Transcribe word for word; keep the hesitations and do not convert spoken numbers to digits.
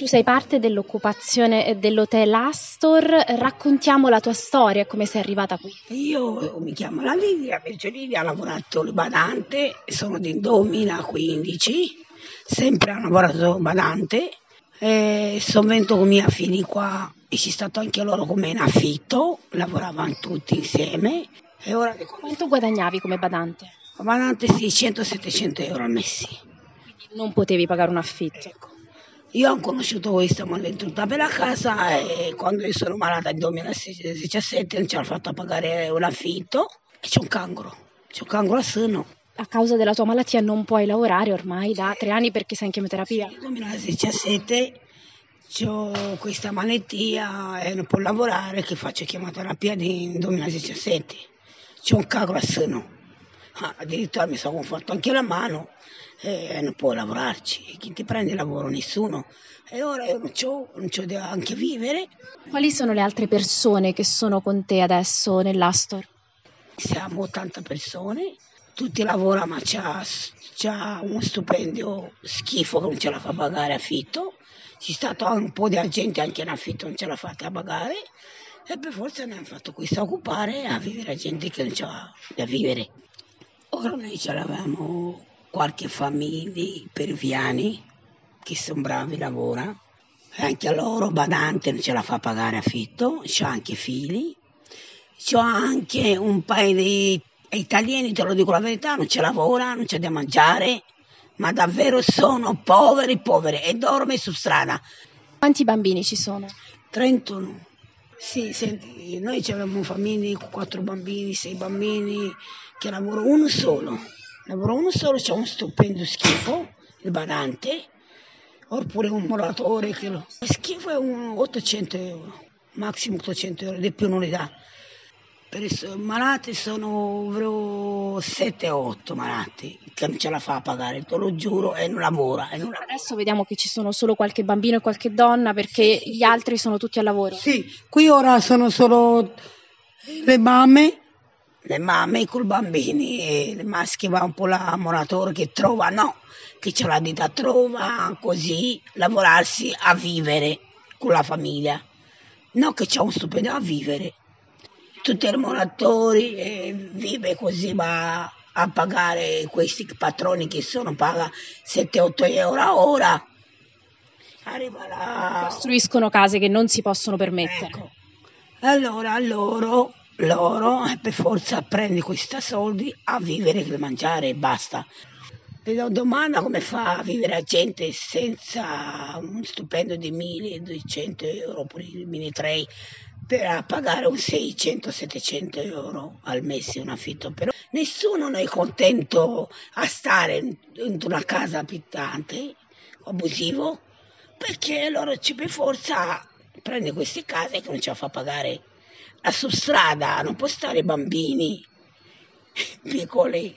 Tu sei parte dell'occupazione dell'Hotel Astor, raccontiamo la tua storia, come sei arrivata qui. Io mi chiamo la Livia, Virgio Livia, ho lavorato il badante, sono del duemilaquindici, sempre ho lavorato badante, e sono venuto con i miei figli qua e ci stato anche loro come in affitto, lavoravano tutti insieme. E ora Quanto guadagnavi come badante? badante seicento settecento euro al mese. Quindi non potevi pagare un affitto. Ecco. Io ho conosciuto questa malventuta per la casa e quando io sono malata nel duemiladiciassette non ce l'ho fatta pagare un affitto e c'è un cancro, c'è un cancro al seno. A causa della tua malattia non puoi lavorare ormai da tre anni perché sei in chemioterapia. Nel duemiladiciassette ho questa malattia e non posso lavorare, che faccio chemioterapia nel duemiladiciassette. C'è un cancro al seno. Ah, addirittura mi sono fatto anche la mano e non può lavorarci. Chi ti prende lavoro? Nessuno. E ora io non c'ho, non c'ho da anche vivere. Quali sono le altre persone che sono con te adesso nell'Astor? Siamo ottanta persone, tutti lavorano ma c'ha, c'ha uno stipendio schifo che non ce la fa pagare affitto. C'è stato un po' di gente anche in affitto non ce l'ha fatta pagare e per forza ne hanno fatto questo a occupare a vivere a gente che non c'ha da vivere. Ora noi ce l'avevamo qualche famiglia peruviani che sono bravi, lavora, e anche a loro badante non ce la fa pagare affitto, c'ho anche figli, c'ho anche un paio di italiani, te lo dico la verità, non ce lavora, non c'è da mangiare, ma davvero sono poveri, poveri e dorme su strada. Quanti bambini ci sono? trentuno. Sì, senti, noi avevamo famiglie con quattro bambini, sei bambini, che lavoro uno solo. Lavoro uno solo, c'è un stipendio schifo, il badante, oppure un muratore che lo... Schifo è un ottocento euro, massimo ottocento euro, di più non li dà. Per i malati sono sette otto malati che non ce la fa a pagare, te lo giuro, e non lavora. E non lavora. Adesso vediamo che ci sono solo qualche bambino e qualche donna perché Sì, gli altri sono tutti al lavoro. Sì, qui ora sono solo le mamme, le mamme con i bambini e le maschi va un po' la moratore che trova, no, che ce la dita trova così, lavorarsi a vivere con la famiglia, no che c'è un stipendio a vivere. Tutti i moratori eh, vive così, va a pagare questi patroni che sono, paga sette otto euro a ora. Arriva la... Costruiscono case che non si possono permettere. Ecco. Allora loro, loro eh, per forza prendi questi soldi a vivere per mangiare e basta. E do domanda come fa a vivere la gente senza un stipendio di milleduecento euro oppure milletré per pagare un seicento settecento euro al mese un affitto. Però nessuno non è contento a stare in una casa abitante, abusivo, perché loro ci per forza prende queste case che non ce la fa pagare. La strada non può stare bambini piccoli